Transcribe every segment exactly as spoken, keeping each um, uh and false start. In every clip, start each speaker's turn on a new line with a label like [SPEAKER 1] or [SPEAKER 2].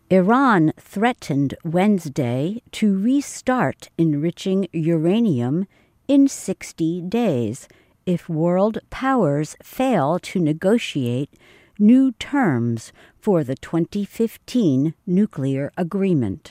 [SPEAKER 1] Iran threatened Wednesday to restart enriching uranium in sixty days if world powers fail to negotiate new terms for the twenty fifteen nuclear agreement.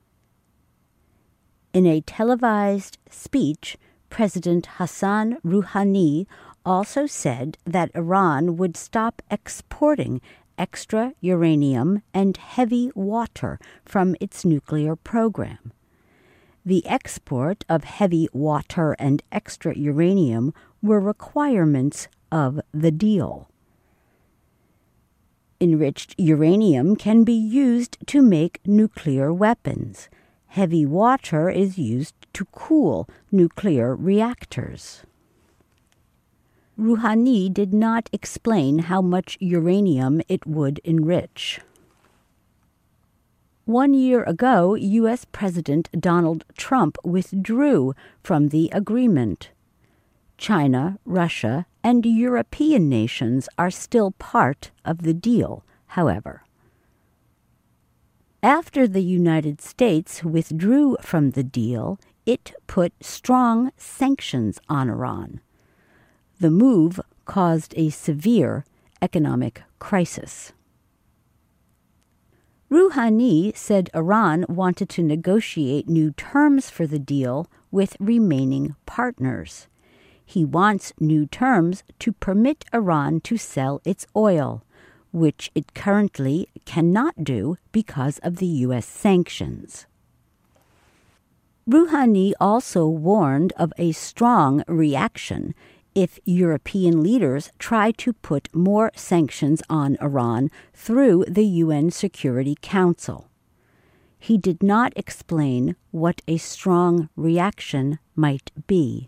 [SPEAKER 1] In a televised speech, President Hassan Rouhani also said that Iran would stop exporting extra uranium and heavy water from its nuclear program. The export of heavy water and extra uranium were requirements of the deal. Enriched uranium can be used to make nuclear weapons. Heavy water is used to cool nuclear reactors. Rouhani did not explain how much uranium it would enrich. One year ago, U S President Donald Trump withdrew from the agreement. China, Russia, and European nations are still part of the deal, however. After the United States withdrew from the deal, it put strong sanctions on Iran. The move caused a severe economic crisis. Rouhani said Iran wanted to negotiate new terms for the deal with remaining partners. He wants new terms to permit Iran to sell its oil, which it currently cannot do because of the U S sanctions. Rouhani also warned of a strong reaction if European leaders try to put more sanctions on Iran through the U N Security Council. He did not explain what a strong reaction might be.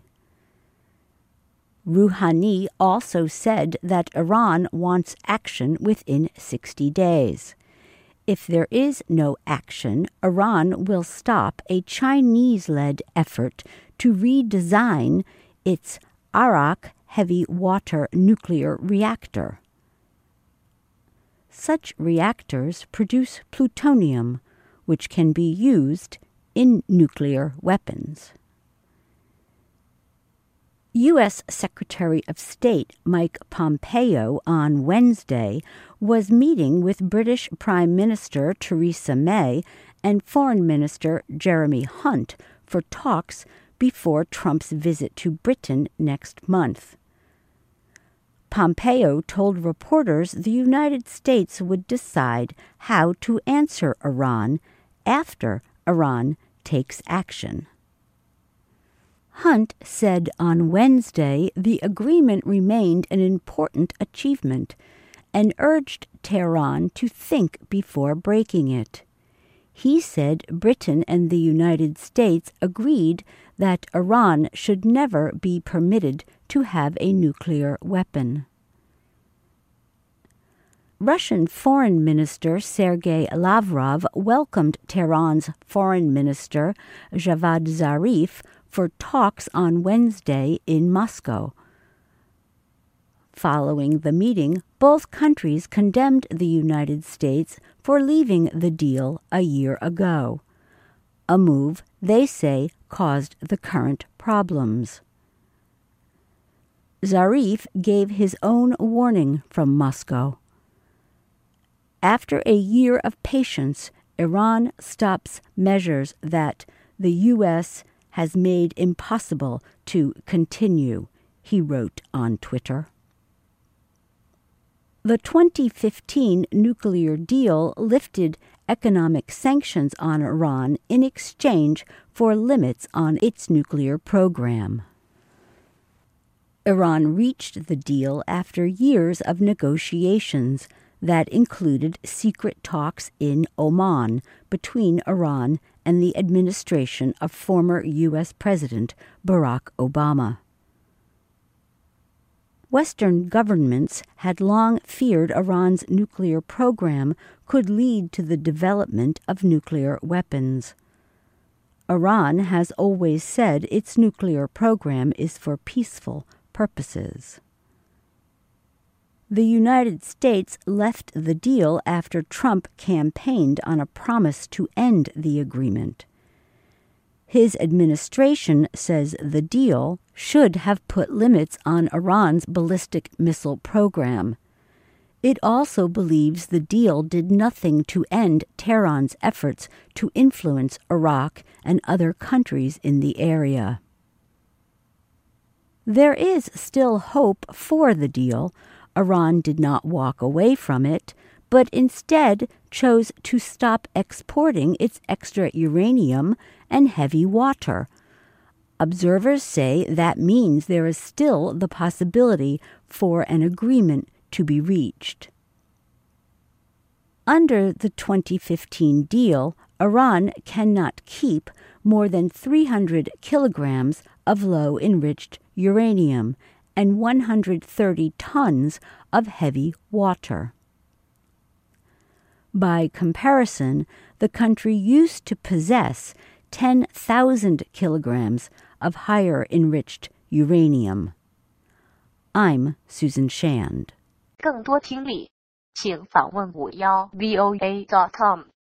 [SPEAKER 1] Rouhani also said that Iran wants action within sixty days. If there is no action, Iran will stop a Chinese-led effort to redesign its Arak heavy water nuclear reactor. Such reactors produce plutonium, which can be used in nuclear weapons. U S Secretary of State Mike Pompeo on Wednesday was meeting with British Prime Minister Theresa May and Foreign Minister Jeremy Hunt for talks before Trump's visit to Britain next month. Pompeo told reporters the United States would decide how to answer Iran after Iran takes action. Hunt said on Wednesday the agreement remained an important achievement and urged Tehran to think before breaking it. He said Britain and the United States agreed that Iran should never be permitted to have a nuclear weapon. Russian Foreign Minister Sergei Lavrov welcomed Tehran's Foreign Minister Javad Zarif for talks on Wednesday in Moscow. Following the meeting, both countries condemned the United States for leaving the deal a year ago, a move they say caused the current problems. Zarif gave his own warning from Moscow. After a year of patience, Iran stops measures that the U S has made impossible to continue, he wrote on Twitter. The twenty fifteen nuclear deal lifted economic sanctions on Iran in exchange for limits on its nuclear program. Iran reached the deal after years of negotiations that included secret talks in Oman between Iran and the administration of former U S President Barack Obama. Western governments had long feared Iran's nuclear program could lead to the development of nuclear weapons. Iran has always said its nuclear program is for peaceful purposes. The United States left the deal after Trump campaigned on a promise to end the agreement. His administration says the deal should have put limits on Iran's ballistic missile program. It also believes the deal did nothing to end Tehran's efforts to influence Iraq and other countries in the area. There is still hope for the deal. Iran did not walk away from it, but instead chose to stop exporting its extra uranium and heavy water. Observers say that means there is still the possibility for an agreement to be reached. Under the twenty fifteen deal, Iran cannot keep more than three hundred kilograms of low-enriched uranium and one hundred thirty tons of heavy water. By comparison, the country used to possess ten thousand kilograms of higher enriched uranium. I'm Susan Shand.
[SPEAKER 2] 更多听力，请访问五幺 V O A dot com。